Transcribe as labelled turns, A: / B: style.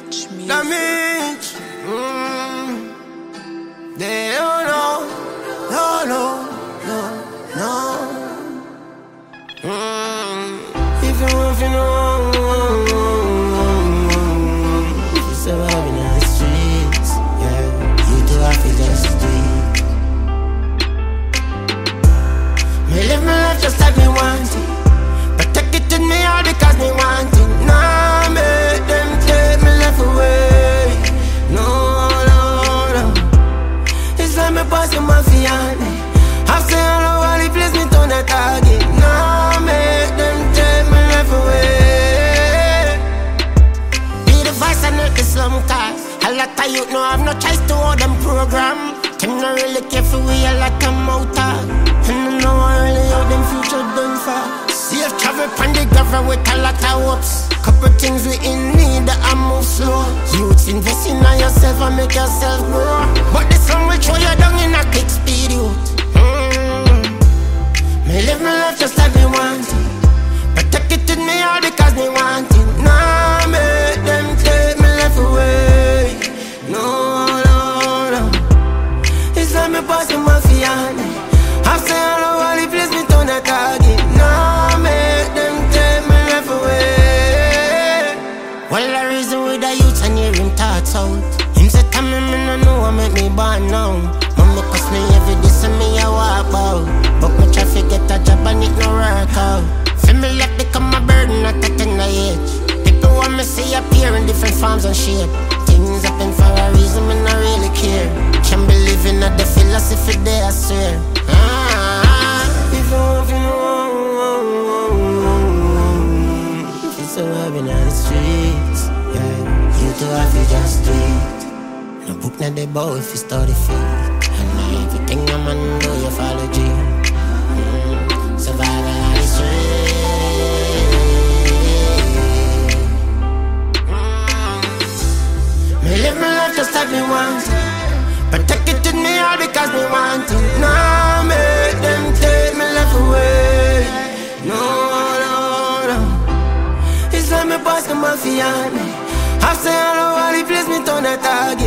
A: Damage. They don't know. No, no, no, no. If you know, if you're surviving in the streets, yeah, you do have to just do it. Me live my life just like me want it, but take it to me all because me want it. Nah, make them take me life away. No, no, no. It's like me passing my fiance. I've seen all over the place, me turn a target. Nah, make them take me life away. Be the vice and not the slum cars. A lot of youth no have no choice to hold them program. Them not really care for we a lot of motor. And I know I really how them future done for. Safe travel pan the government with a lot of hopes. Couple things we in need that I move slow. Youths invest in yourself and make yourself grow. But this one will throw you down in a quick speed, youth. Me live my life just like me want it, but take it to me all because me want it. Nah, make them take me life away. No, no, no. It's like me passing my fiance. I've seen all over the place, me turn a target. Nah, make them take me life away. Well, the reason with the youth and hear him thoughts out. Him say, tell me, no know what make me born now. Mama cuss me every day, so me a walk out. But me try to get a job and it no work out. Feel me life become a burden at a tender age. People want me see appear in different forms and shape. Things happen for a reason, me not really care. Can't believe in the philosophy there, I swear. If you want to know, if you're surviving on the streets, yeah, you do have to just do it. No book not the bow if you study feet. And everything I'm gonna do, you follow G. Survival on the street. Me live my life just like me want it, but take it to me all because me want it. Nah, make them take me life away. No, no, no. It's like me passing my fiance. I've seen all over the place, me turn a target.